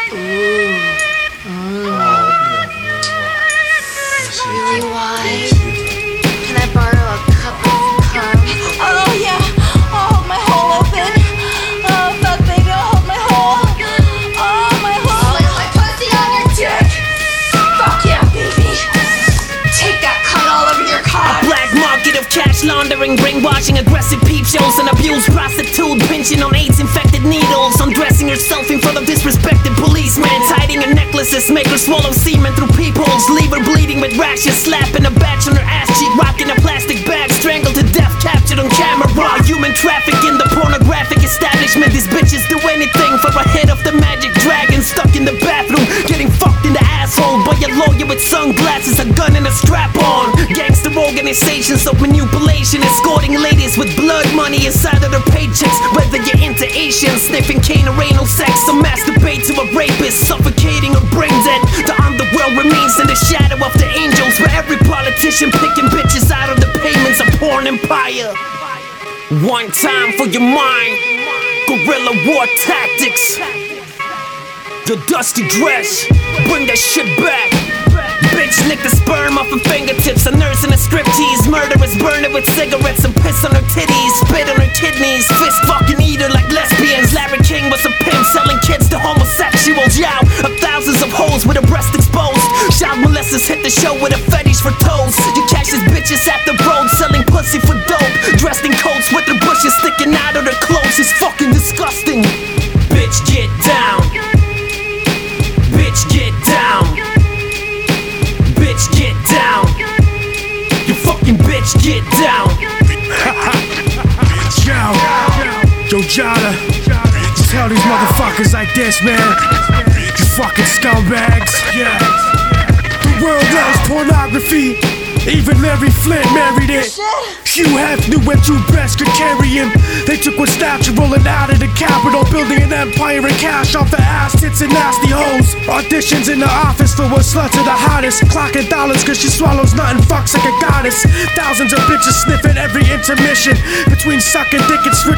Really wide. Can I borrow a cup of cum? Oh yeah, I'll hold my hole open. Oh fuck baby, I'll hold my hole. Oh my hole. Lay my pussy on your dick. Fuck yeah baby. Take that cunt all over your cock. Black market of cash laundering, brainwashing, aggressive peep shows, and abused prostitute, pinching on AIDS-infected needles, undressing herself in front of disrespected policemen, hiding her necklaces, make her swallow semen through peepholes, leave her bleeding with rashes, slapping a batch on her ass cheek, rocking a plastic bag, strangled to death, captured on camera. Human trafficking, the pornographic establishment. These bitches do anything for a hit of the magic dragon, stuck in the bathroom, getting fucked in the asshole by a lawyer with sunglasses, a gun and a strap on. Gangster organizations of manipulation, escorting ladies with blood money inside of their paychecks. Whether you're into Asians, sniffing cane or anal sex, or masturbate to a rapist, suffocating or brain dead. The underworld remains in the shadow of the angels, where every politician picking bitches out of the payments of porn empire. One time for your mind, guerrilla war tactics. The dusty dress, bring that shit back. Bitch lick the sperm off her fingertips, a nurse in a striptease. Murderers burn her with cigarettes and piss on her titties, spit on her kidneys, fist fucking eat her like lesbians. Larry King was a pimp selling kids to homosexuals. Yow, of thousands of hoes with a breast exposed. Child molesters hit the show with a fetish for toes. You catch these bitches at the road selling pussy for dope, dressed in coats with their bushes sticking out of their clothes. It's fucking disgusting. Bitch get down. Bitch get down. Bitch get down. You fucking bitch get down. Yo, Jada, tell these motherfuckers like this, man. You fucking scumbags. Yeah. The world loves pornography. Even Larry Flint married it. Hugh Hefner went too breast could carry him. They took what's natural and out of the Capitol, building an empire and cash off the ass tits and nasty hoes. Auditions in the office for what sluts are the hottest. Clocking dollars cause she swallows nothing, fucks like a goddess. Thousands of bitches sniffing every intermission between sucking dick and switching.